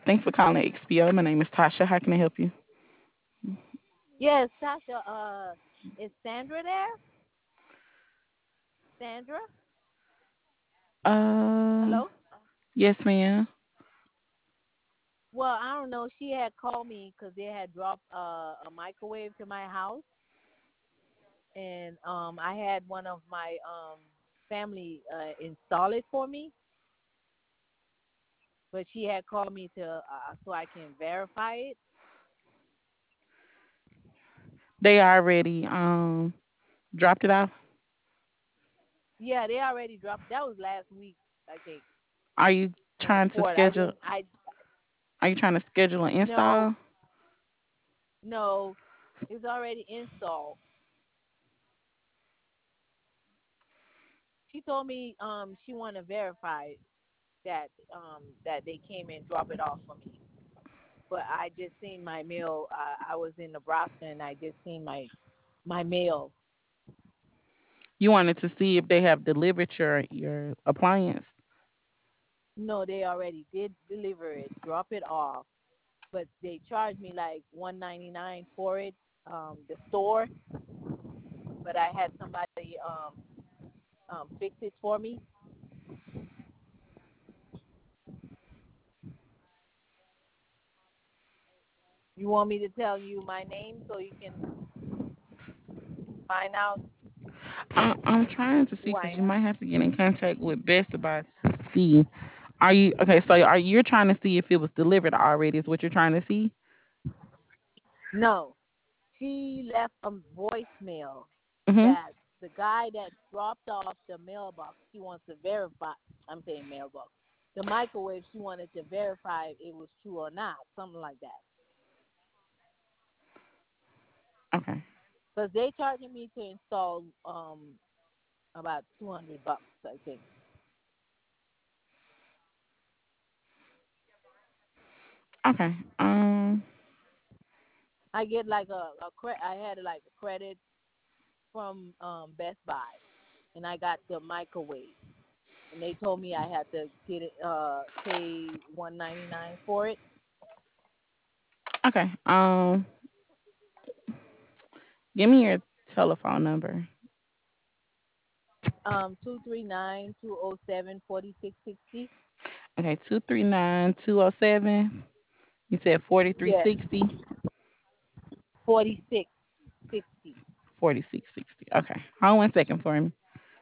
Thanks for calling XPO. My name is Tasha. How can I help you? Yes, Tasha. Is Sandra there? Sandra? Uh, Hello? yes, ma'am. Well, I don't know. She had called me because they had dropped a microwave to my house, and I had one of my family install it for me. But she had called me to so I can verify it. They already dropped it off. Yeah, they already dropped. That was last week, I think, Are you on the trying to fourth. I schedule? didn't. I Are you trying to schedule an no, install? no. It's already installed. She told me she want to verify that they came and drop it off for me. But I just seen my mail. I was in Nebraska and I just seen my mail. You wanted to see if they have delivered your appliance. No, they already did deliver it, drop it off, but they charged me like $199 for it. The store, but I had somebody fix it for me. You want me to tell you my name so you can find out I'm trying to see who I because you am? might have to get in contact with Best Buy to see. Are you okay? So are you trying to see if it was delivered already? Is what you're trying to see? No, she left a voicemail Mhm. that the guy that dropped off the mailbox, she wants to verify. I'm saying mailbox. The microwave, she wanted to verify if it was true or not, something like that. Okay. Because they charging me to install about $200, I think. Okay. I get like I had like a credit from Best Buy, and I got the microwave, and they told me I had to get it pay $199 for it. Okay. Give me your telephone number. 239-207-4660. Okay, 239-207. You said Yes, 4360. 4660. 4660. Okay. Hold on 1 second for me.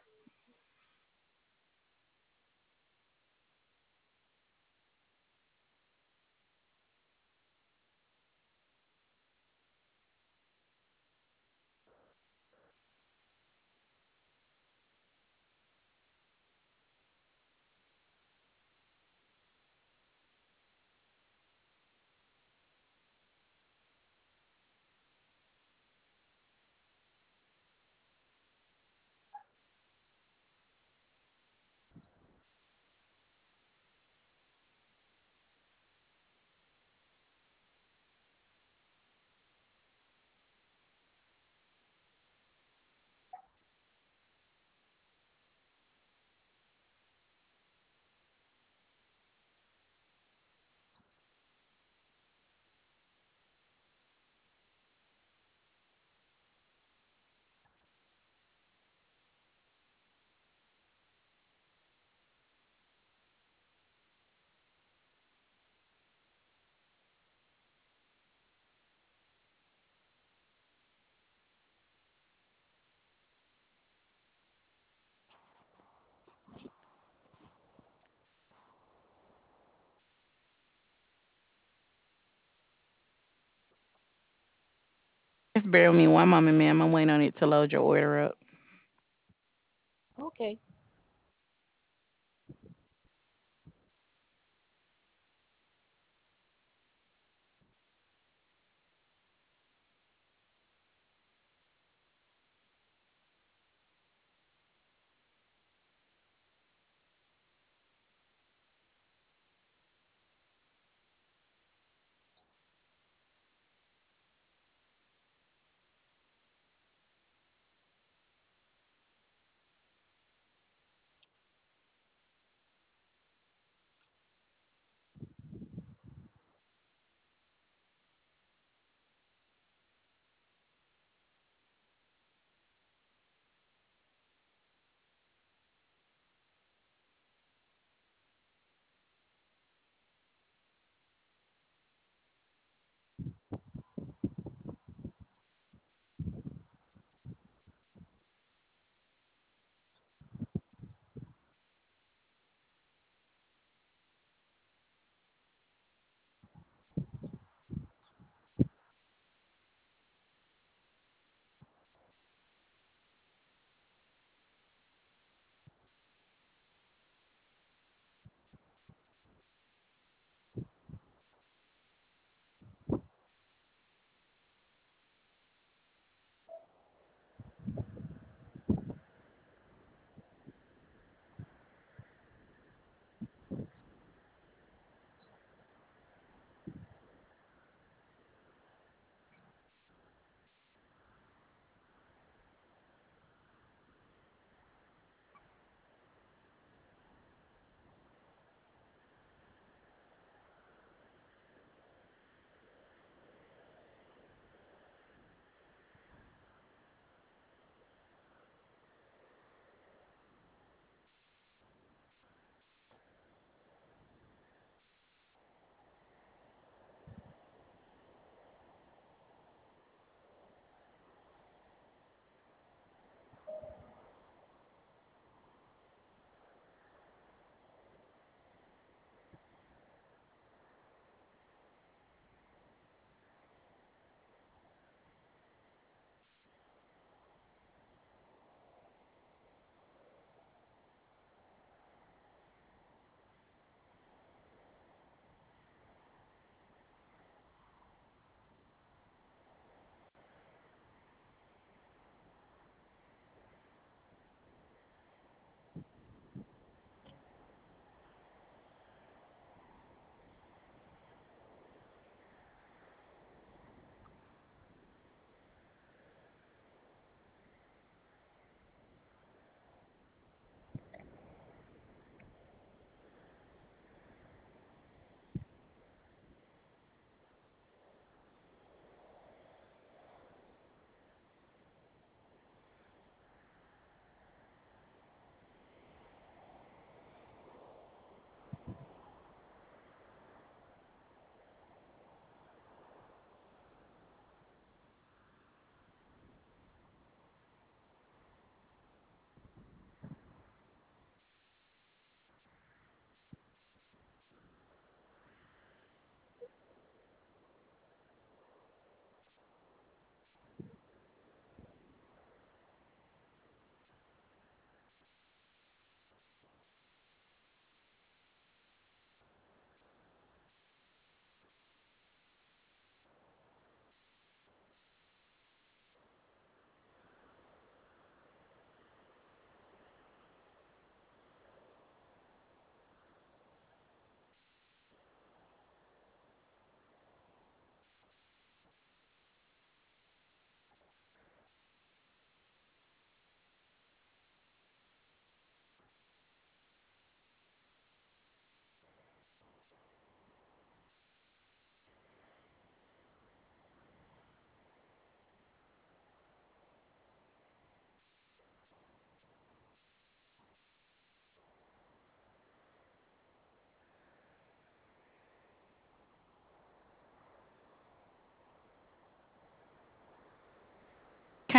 Just bear with me 1 moment, ma'am. I'm waiting on it to load your order up. Okay.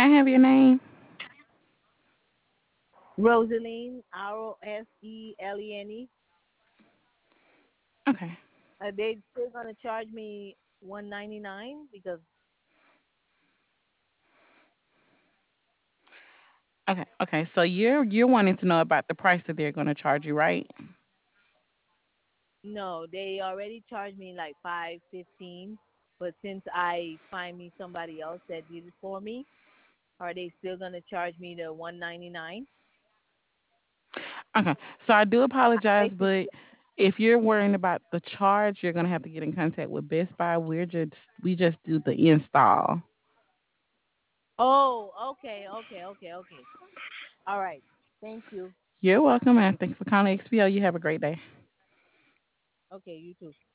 I have your name? Rosaline, Roselene. Okay. They still gonna charge me 199 because Okay. Okay. So you're wanting to know about the price that they're going to charge you, right? no, they already charged me like 515. But since I find me somebody else that did it for me, are they still gonna charge me the 199? Okay. So I do apologize, Basically. but if you're worrying about the charge, you're going to have to get in contact with Best Buy. We just do the install. Oh, okay. All right. Thank you. You're welcome, and thanks for calling XPO. You have a great day. Okay, you too.